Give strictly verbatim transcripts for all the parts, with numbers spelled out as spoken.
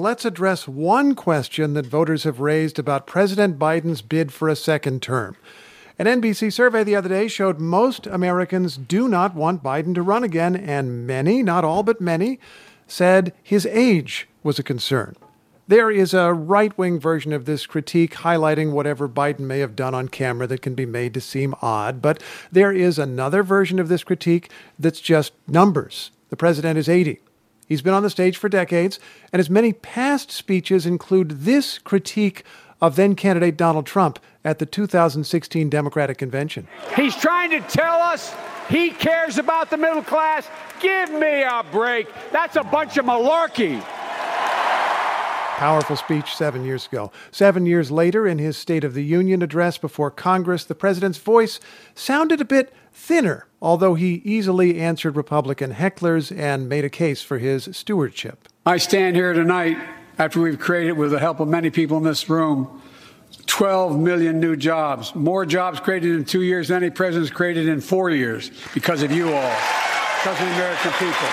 let's address one question that voters have raised about President Biden's bid for a second term. An N B C survey the other day showed most Americans do not want Biden to run again, and many, not all but many, said his age was a concern. There is a right-wing version of this critique highlighting whatever Biden may have done on camera that can be made to seem odd, but there is another version of this critique that's just numbers. The president is eighty. He's been on the stage for decades, and his many past speeches include this critique of then-candidate Donald Trump at the two thousand sixteen Democratic Convention. He's trying to tell us he cares about the middle class. Give me a break. That's a bunch of malarkey. Powerful speech seven years ago. Seven years later, in his State of the Union address before Congress, the president's voice sounded a bit thinner, although he easily answered Republican hecklers and made a case for his stewardship. I stand here tonight after we've created, with the help of many people in this room, twelve million new jobs. More jobs created in two years than any president's created in four years because of you all, because of the American people.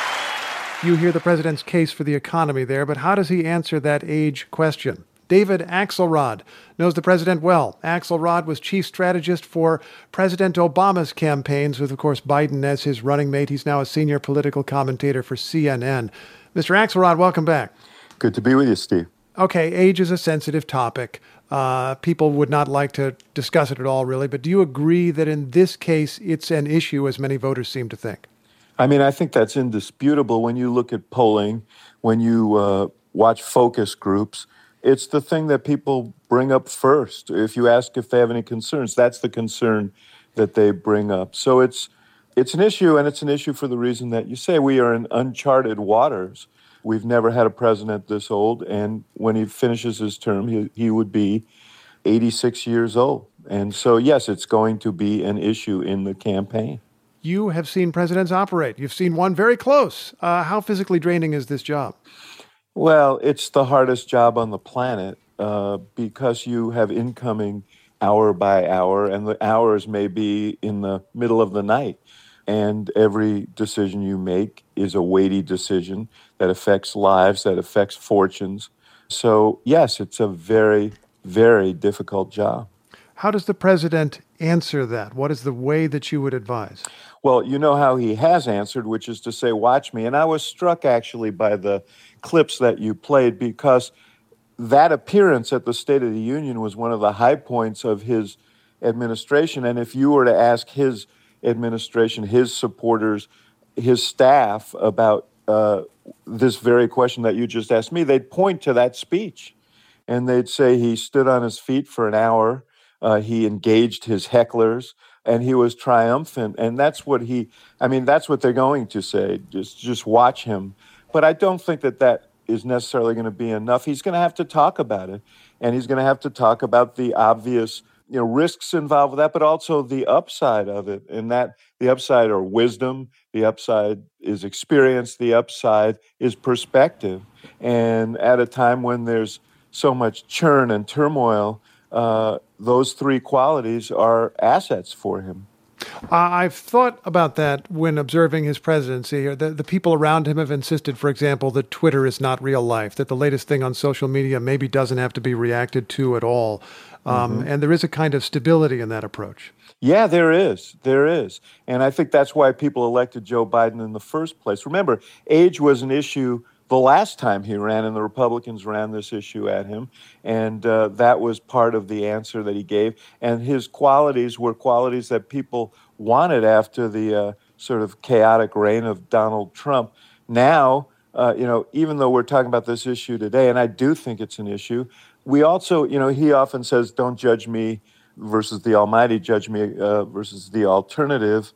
You hear the president's case for the economy there, but how does he answer that age question? David Axelrod knows the president well. Axelrod was chief strategist for President Obama's campaigns, with, of course, Biden as his running mate. He's now a senior political commentator for C N N. Mister Axelrod, welcome back. Good to be with you, Steve. Okay, age is a sensitive topic. Uh, people would not like to discuss it at all, really. But do you agree that in this case, it's an issue, as many voters seem to think? I mean, I think that's indisputable when you look at polling, when you uh, watch focus groups. It's the thing that people bring up first. If you ask if they have any concerns, that's the concern that they bring up. So it's it's an issue, and it's an issue for the reason that you say. We are in uncharted waters. We've never had a president this old, and when he finishes his term, he, he would be eighty-six years old. And so, yes, it's going to be an issue in the campaign. You have seen presidents operate. You've seen one very close. Uh, how physically draining is this job? Well, it's the hardest job on the planet uh, because you have incoming hour by hour, and the hours may be in the middle of the night. And every decision you make is a weighty decision that affects lives, that affects fortunes. So, yes, it's a very, very difficult job. How does the president answer that? What is the way that you would advise? Well, you know how he has answered, which is to say, watch me. And I was struck, actually, by the clips that you played, because that appearance at the State of the Union was one of the high points of his administration. And if you were to ask his administration, his supporters, his staff about uh, this very question that you just asked me, they'd point to that speech. And they'd say he stood on his feet for an hour. Uh, he engaged his hecklers, and he was triumphant. And that's what he, I mean, that's what they're going to say. Just, just watch him. But I don't think that that is necessarily going to be enough. He's going to have to talk about it. And he's going to have to talk about the obvious, you know, risks involved with that, but also the upside of it. And that the upside are wisdom, the upside is experience, the upside is perspective. And at a time when there's so much churn and turmoil, uh, those three qualities are assets for him. Uh, I've thought about that when observing his presidency. The, the people around him have insisted, for example, that Twitter is not real life, that the latest thing on social media maybe doesn't have to be reacted to at all. Um, mm-hmm. And there is a kind of stability in that approach. Yeah, there is. There is. And I think that's why people elected Joe Biden in the first place. Remember, age was an issue the last time he ran, and the Republicans ran this issue at him. And uh, that was part of the answer that he gave. And his qualities were qualities that people wanted after the uh, sort of chaotic reign of Donald Trump. Now, uh, you know, even though we're talking about this issue today, and I do think it's an issue, we also, you know, he often says, don't judge me versus the Almighty, judge me uh, versus the alternative.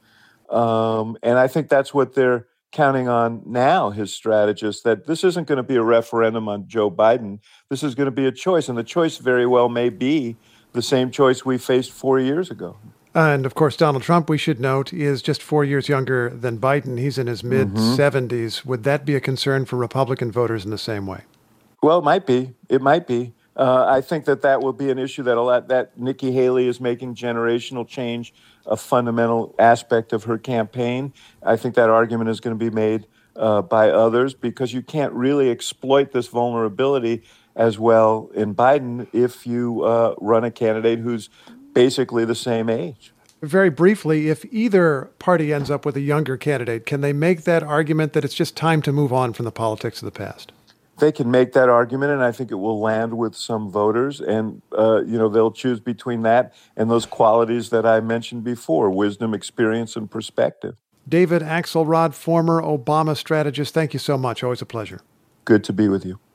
Um, and I think that's what they're counting on now, his strategists, that this isn't going to be a referendum on Joe Biden. This is going to be a choice. And the choice very well may be the same choice we faced four years ago. And, of course, Donald Trump, we should note, is just four years younger than Biden. He's in his mid-seventies. Mm-hmm. Would that be a concern for Republican voters in the same way? Well, it might be. It might be. Uh, I think that that will be an issue that a lot, that Nikki Haley is making generational change a fundamental aspect of her campaign. I think that argument is going to be made uh, by others, because you can't really exploit this vulnerability as well in Biden if you uh, run a candidate who's basically the same age. Very briefly, if either party ends up with a younger candidate, can they make that argument that it's just time to move on from the politics of the past? They can make that argument, and I think it will land with some voters. And, uh, you know, they'll choose between that and those qualities that I mentioned before: wisdom, experience, and perspective. David Axelrod, former Obama strategist, thank you so much. Always a pleasure. Good to be with you.